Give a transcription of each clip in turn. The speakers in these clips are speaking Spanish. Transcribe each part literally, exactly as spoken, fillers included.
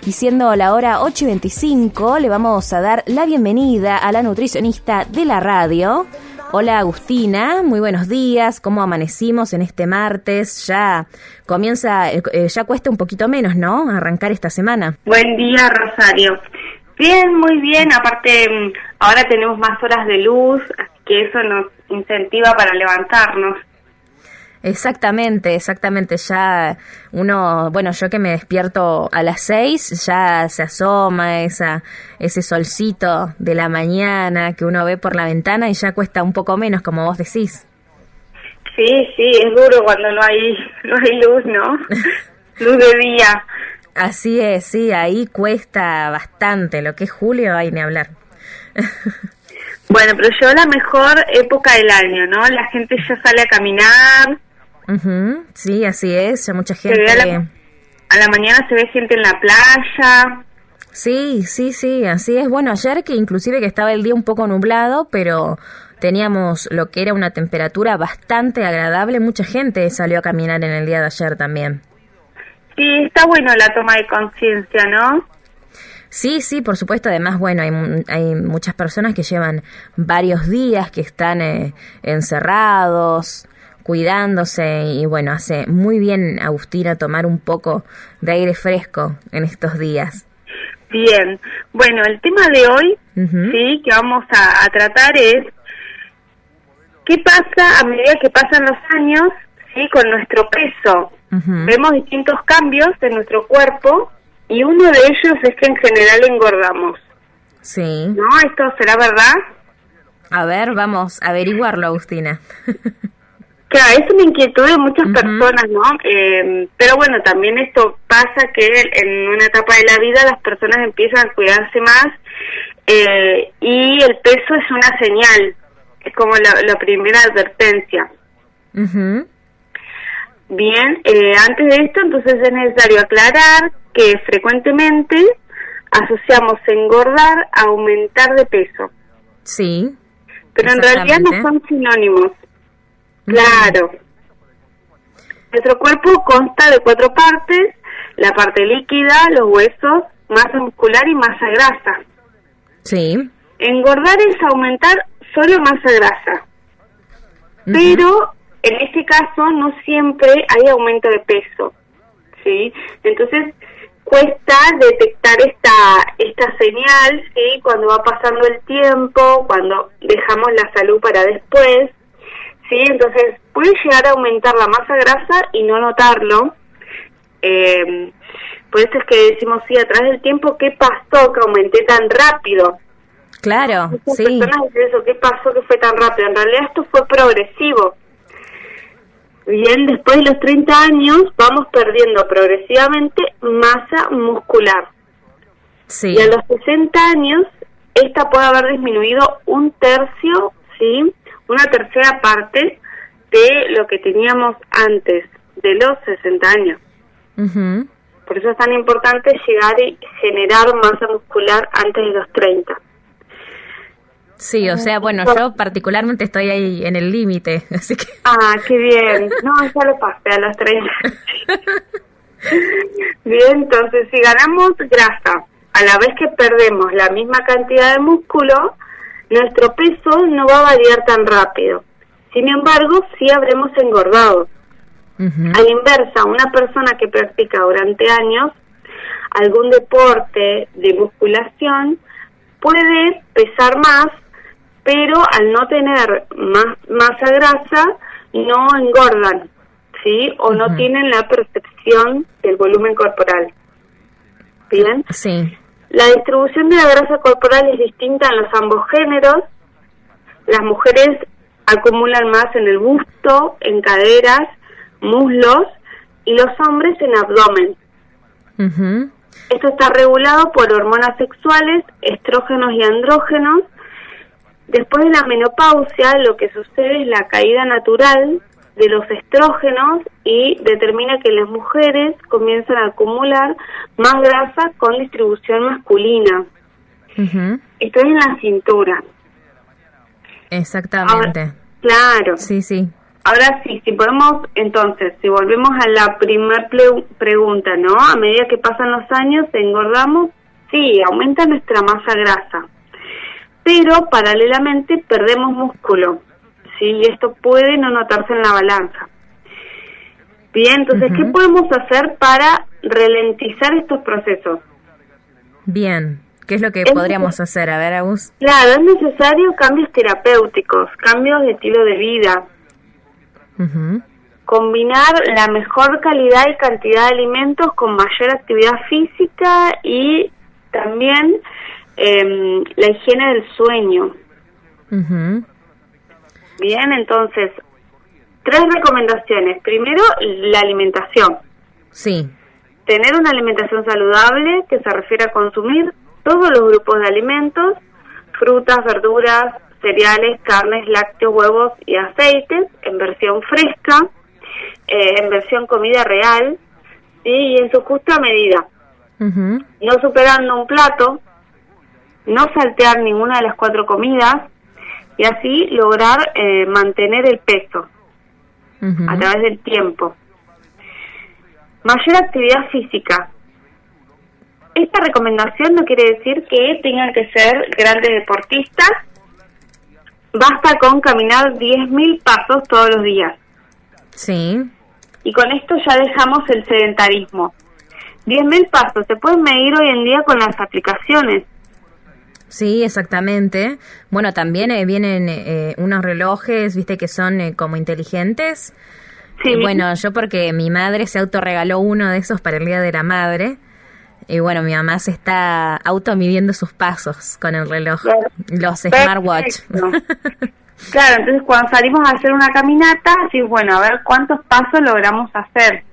y siendo la hora ocho y veinticinco, le vamos a dar la bienvenida a la nutricionista de la radio. Hola Agustina, muy buenos días, ¿cómo amanecimos en este martes? Ya comienza, eh, ya cuesta un poquito menos, ¿no?, arrancar esta semana. Buen día, Rosario. Bien, muy bien, aparte ahora tenemos más horas de luz, así que eso nos incentiva para levantarnos. Exactamente, exactamente, ya uno, bueno, yo que me despierto a las seis, ya se asoma esa ese solcito de la mañana que uno ve por la ventana y ya cuesta un poco menos, como vos decís. Sí, sí, es duro cuando no hay, no hay luz, ¿no? Luz de día. Así es, sí, ahí cuesta bastante, lo que es julio hay ni hablar. Bueno, pero yo la mejor época del año, ¿no? La gente ya sale a caminar. Uh-huh. Sí, así es, ya mucha gente... A la, a la mañana se ve gente en la playa. Sí, sí, sí, así es. Bueno, ayer que inclusive que estaba el día un poco nublado, pero teníamos lo que era una temperatura bastante agradable, mucha gente salió a caminar en el día de ayer también. Sí, está bueno la toma de conciencia, ¿no? Sí, sí, por supuesto. Además, bueno, hay, hay muchas personas que llevan varios días que están eh, encerrados, cuidándose, y bueno, hace muy bien, Agustina, tomar un poco de aire fresco en estos días. Bien, bueno, el tema de hoy, uh-huh. sí, que vamos a, a tratar es qué pasa a medida que pasan los años, sí, con nuestro peso. Uh-huh. Vemos distintos cambios en nuestro cuerpo y uno de ellos es que en general engordamos. Sí. ¿No? ¿Esto será verdad? A ver, vamos a averiguarlo, Agustina. Claro, es una inquietud de muchas uh-huh. personas, ¿no? Eh, pero bueno, también esto pasa que en una etapa de la vida las personas empiezan a cuidarse más eh, y el peso es una señal, es como la, la primera advertencia. Uh-huh. Bien, eh, antes de esto entonces es necesario aclarar que frecuentemente asociamos engordar a aumentar de peso. Sí. Pero en realidad no son sinónimos. Claro. Nuestro cuerpo consta de cuatro partes: la parte líquida, los huesos, masa muscular y masa grasa. Sí. Engordar es aumentar solo masa grasa. Uh-huh. Pero en este caso no siempre hay aumento de peso, ¿sí? Entonces cuesta detectar esta esta señal, ¿sí? Cuando va pasando el tiempo, cuando dejamos la salud para después. Sí, entonces puede llegar a aumentar la masa grasa y no notarlo. Eh, por eso es que decimos, sí, a través del tiempo, ¿qué pasó que aumenté tan rápido? Claro, Muchas sí. personas dicen eso, ¿qué pasó que fue tan rápido? En realidad esto fue progresivo. Bien, después de los treinta años vamos perdiendo progresivamente masa muscular. Sí. Y a los sesenta años esta puede haber disminuido un tercio, ¿sí? Una tercera parte de lo que teníamos antes de los sesenta años. Uh-huh. Por eso es tan importante llegar y generar masa muscular antes de los treinta. Sí, o sea, bueno, yo particularmente estoy ahí en el límite, así que... Ah, qué bien. No, ya lo pasé a los treinta. Bien, entonces si ganamos grasa a la vez que perdemos la misma cantidad de músculo, nuestro peso no va a variar tan rápido. Sin embargo, sí habremos engordado. Uh-huh. A la inversa, una persona que practica durante años algún deporte de musculación puede pesar más, pero al no tener más masa grasa, no engordan, ¿sí? O uh-huh. no tienen la percepción del volumen corporal. ¿Bien? Sí. La distribución de la grasa corporal es distinta en los ambos géneros. Las mujeres acumulan más en el busto, en caderas, muslos, y los hombres en abdomen. Uh-huh. Esto está regulado por hormonas sexuales, estrógenos y andrógenos. Después de la menopausia, lo que sucede es la caída natural de los estrógenos y determina que las mujeres comienzan a acumular más grasa con distribución masculina. Uh-huh. Esto es en la cintura. Exactamente. Ahora, claro. Sí, sí. Ahora sí, si podemos, entonces, si volvemos a la primer ple- pregunta, ¿no? A medida que pasan los años, engordamos, sí, aumenta nuestra masa grasa, pero paralelamente perdemos músculo, ¿sí? Y esto puede no notarse en la balanza. Bien, entonces, uh-huh. ¿qué podemos hacer para ralentizar estos procesos? Bien, ¿qué es lo que es podríamos hacer? A ver, Agus. Claro, es necesario cambios terapéuticos, cambios de estilo de vida. Uh-huh. Combinar la mejor calidad y cantidad de alimentos con mayor actividad física y también eh, la higiene del sueño. Uh-huh. Bien, entonces, tres recomendaciones. Primero, la alimentación. Sí. Tener una alimentación saludable que se refiere a consumir todos los grupos de alimentos, frutas, verduras, cereales, carnes, lácteos, huevos y aceites, en versión fresca, eh, en versión comida real, ¿sí? Y en su justa medida. Uh-huh. No superando un plato, no saltear ninguna de las cuatro comidas, y así lograr eh, mantener el peso uh-huh. a través del tiempo. Mayor actividad física. Esta recomendación no quiere decir que tengan que ser grandes deportistas. Basta con caminar diez mil pasos todos los días. Sí. Y con esto ya dejamos el sedentarismo. diez mil pasos se pueden medir hoy en día con las aplicaciones. Sí, exactamente. Bueno, también eh, vienen eh, unos relojes, viste, que son eh, como inteligentes. Sí. Eh, bueno, yo porque mi madre se autorregaló uno de esos para el Día de la Madre. Y bueno, mi mamá se está automidiendo sus pasos con el reloj, claro. Los smartwatch. Claro, entonces cuando salimos a hacer una caminata, sí, bueno, a ver cuántos pasos logramos hacer.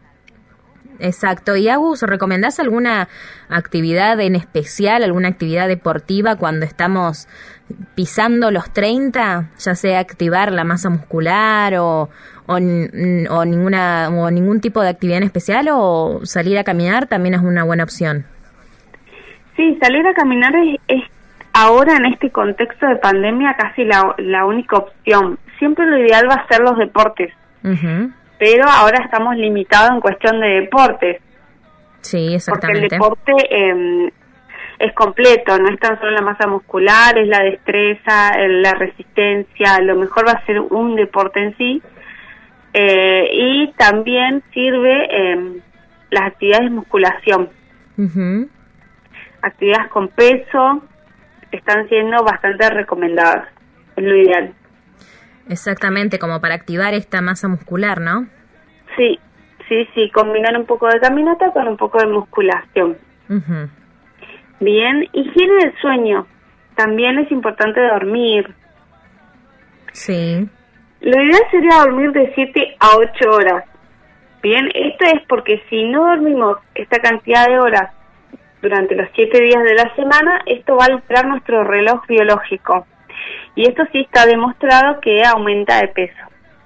Exacto. Y Agus, ¿recomendás alguna actividad en especial, alguna actividad deportiva cuando estamos pisando los treinta? Ya sea activar la masa muscular o, o, o, ninguna, o ningún tipo de actividad en especial, o salir a caminar también es una buena opción. Sí, salir a caminar es, es ahora en este contexto de pandemia casi la, la única opción. Siempre lo ideal va a ser los deportes. Uh-huh. Pero ahora estamos limitados en cuestión de deportes. Sí, exactamente. Porque el deporte eh, es completo, no es tan solo la masa muscular, es la destreza, la resistencia, lo mejor va a ser un deporte en sí. Eh, y también sirve eh, las actividades de musculación. Uh-huh. Actividades con peso están siendo bastante recomendadas, es lo ideal. Exactamente, como para activar esta masa muscular, ¿no? Sí, sí, sí, combinar un poco de caminata con un poco de musculación. Uh-huh. Bien, higiene del sueño. También es importante dormir. Sí. Lo ideal sería dormir de siete a ocho horas. Bien, esto es porque si no dormimos esta cantidad de horas durante los siete días de la semana, esto va a alterar nuestro reloj biológico. Y esto sí está demostrado que aumenta de peso.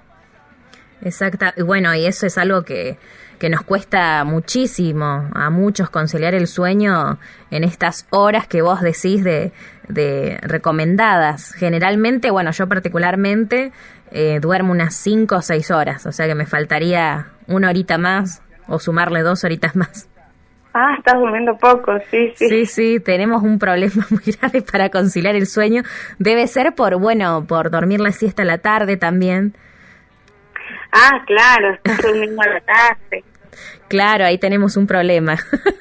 Exacto. Y bueno, y eso es algo que, que nos cuesta muchísimo a muchos conciliar el sueño en estas horas que vos decís de, de recomendadas. Generalmente, bueno, yo particularmente eh, duermo unas cinco o seis horas, o sea que me faltaría una horita más o sumarle dos horitas más. Ah, estás durmiendo poco, sí, sí. Sí, sí, tenemos un problema muy grave para conciliar el sueño. Debe ser por, bueno, por dormir la siesta a la tarde también. Ah, claro, estás durmiendo a la tarde. Claro, ahí tenemos un problema.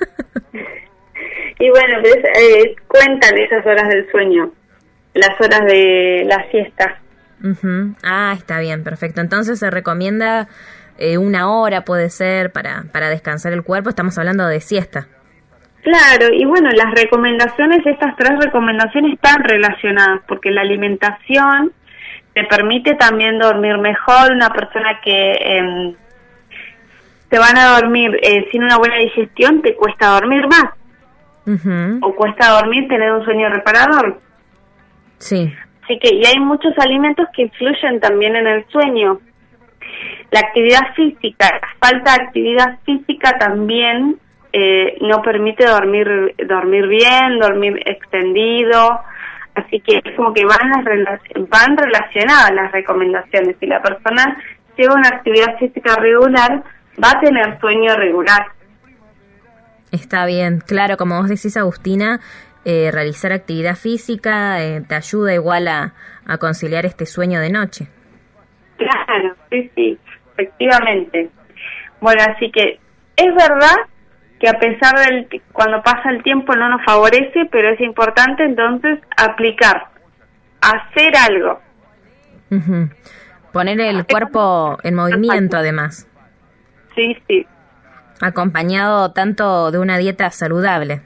Y bueno, pues, eh, cuentan esas horas del sueño, las horas de la siesta. Uh-huh. Ah, está bien, perfecto. Entonces se recomienda... Eh, una hora puede ser para, para descansar el cuerpo, estamos hablando de siesta. Claro, y bueno, las recomendaciones, estas tres recomendaciones están relacionadas, porque la alimentación te permite también dormir mejor. Una persona que eh, te van a dormir eh, sin una buena digestión, te cuesta dormir más. Uh-huh. O cuesta dormir, tener un sueño reparador. Sí. Así que, y hay muchos alimentos que influyen también en el sueño. La actividad física, la falta de actividad física también eh, no permite dormir dormir bien, dormir extendido, Así que es como que van, las relac- van relacionadas las recomendaciones. Si la persona lleva una actividad física regular, va a tener sueño regular. Está bien, claro, como vos decís, Agustina, eh, realizar actividad física eh, te ayuda igual a, a conciliar este sueño de noche. Claro, sí, sí, efectivamente. Bueno, así que es verdad que a pesar del cuando pasa el tiempo no nos favorece, pero es importante entonces aplicar, hacer algo. Uh-huh. Poner el cuerpo en movimiento además. Sí, sí. Acompañado tanto de una dieta saludable.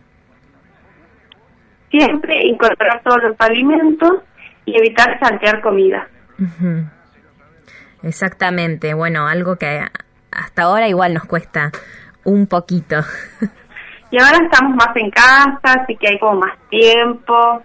Siempre incorporar todos los alimentos y evitar saltear comida. Uh-huh. Exactamente, bueno, algo que hasta ahora igual nos cuesta un poquito. Y ahora estamos más en casa, así que hay como más tiempo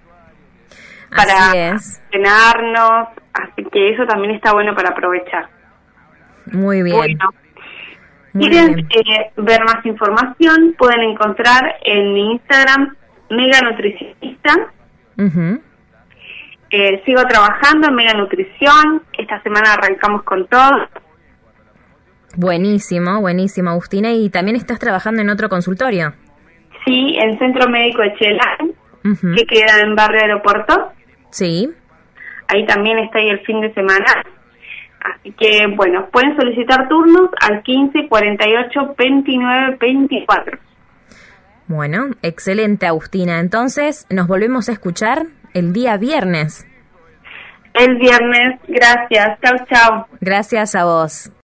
para entrenarnos, así que eso también está bueno para aprovechar. Muy bien. Bueno, Muy quieren bien. Eh, ver más información, pueden encontrar en mi Instagram Mega Nutricionista. Uh-huh. Eh, sigo trabajando en Mega Nutrición. Esta semana arrancamos con todo. Buenísimo, buenísimo, Agustina. ¿Y también estás trabajando en otro consultorio? Sí, en Centro Médico de Chelán, Uh-huh. que queda en Barrio Aeropuerto. Sí. Ahí también estoy el fin de semana. Así que, bueno, pueden solicitar turnos al quince cuarenta y ocho veintinueve veinticuatro. Bueno, excelente, Agustina. Entonces, nos volvemos a escuchar el día viernes. El viernes, gracias. Chau, chau. Gracias a vos.